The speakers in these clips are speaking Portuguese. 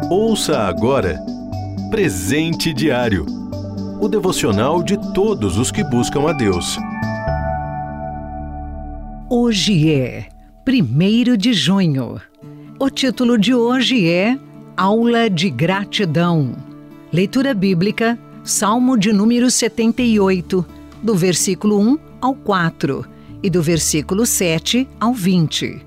Ouça agora Presente Diário, o devocional de todos os que buscam a Deus. Hoje é 1º de junho. O título de hoje é Aula de Gratidão. Leitura bíblica, Salmo de número 78, do versículo 1 ao 4 e do versículo 7 ao 20.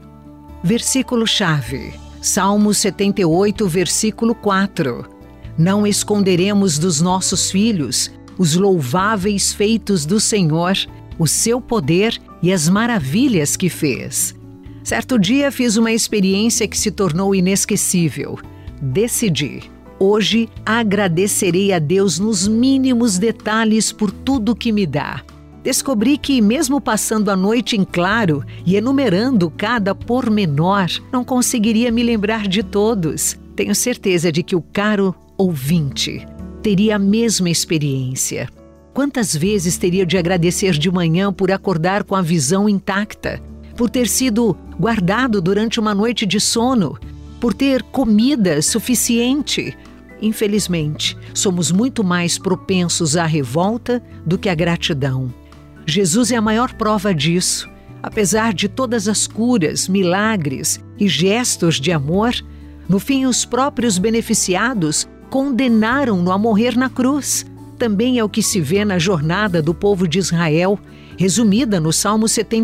Versículo-chave, Salmo 78, versículo 4. Não esconderemos dos nossos filhos os louváveis feitos do Senhor, o seu poder e as maravilhas que fez. Certo dia fiz uma experiência que se tornou inesquecível. Decidi, hoje agradecerei a Deus nos mínimos detalhes por tudo que me dá. Descobri que, mesmo passando a noite em claro e enumerando cada pormenor, não conseguiria me lembrar de todos. Tenho certeza de que o caro ouvinte teria a mesma experiência. Quantas vezes teria de agradecer de manhã por acordar com a visão intacta, por ter sido guardado durante uma noite de sono, por ter comida suficiente? Infelizmente, somos muito mais propensos à revolta do que à gratidão. Jesus é a maior prova disso. Apesar de todas as curas, milagres e gestos de amor, no fim os próprios beneficiados condenaram-no a morrer na cruz. Também é o que se vê na jornada do povo de Israel, resumida no Salmo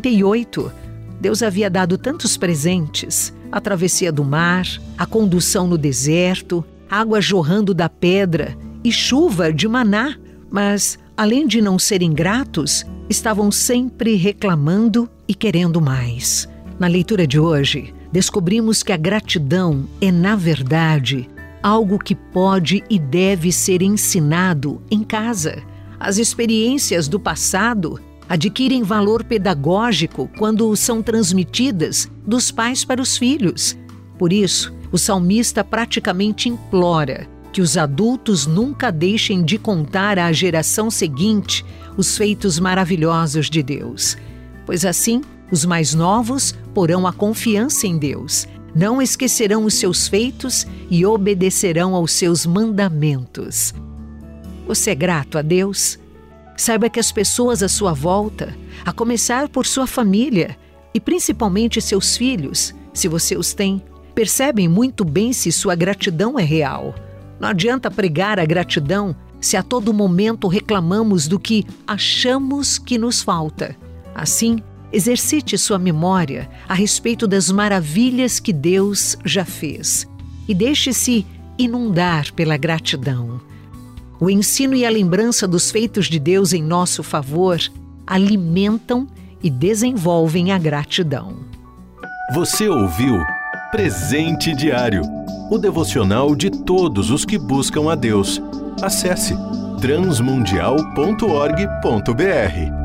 78. Deus havia dado tantos presentes: a travessia do mar, a condução no deserto, água jorrando da pedra e chuva de maná. Mas, além de não serem gratos, estavam sempre reclamando e querendo mais. Na leitura de hoje, descobrimos que a gratidão é, na verdade, algo que pode e deve ser ensinado em casa. As experiências do passado adquirem valor pedagógico quando são transmitidas dos pais para os filhos. Por isso, o salmista praticamente implora que os adultos nunca deixem de contar à geração seguinte os feitos maravilhosos de Deus, pois assim os mais novos porão a confiança em Deus, não esquecerão os seus feitos e obedecerão aos seus mandamentos. Você é grato a Deus? Saiba que as pessoas à sua volta, a começar por sua família e principalmente seus filhos, se você os tem, percebem muito bem se sua gratidão é real. Não adianta pregar a gratidão se a todo momento reclamamos do que achamos que nos falta. Assim, exercite sua memória a respeito das maravilhas que Deus já fez e deixe-se inundar pela gratidão. O ensino e a lembrança dos feitos de Deus em nosso favor alimentam e desenvolvem a gratidão. Você ouviu Presente Diário, o devocional de todos os que buscam a Deus. Acesse transmundial.org.br.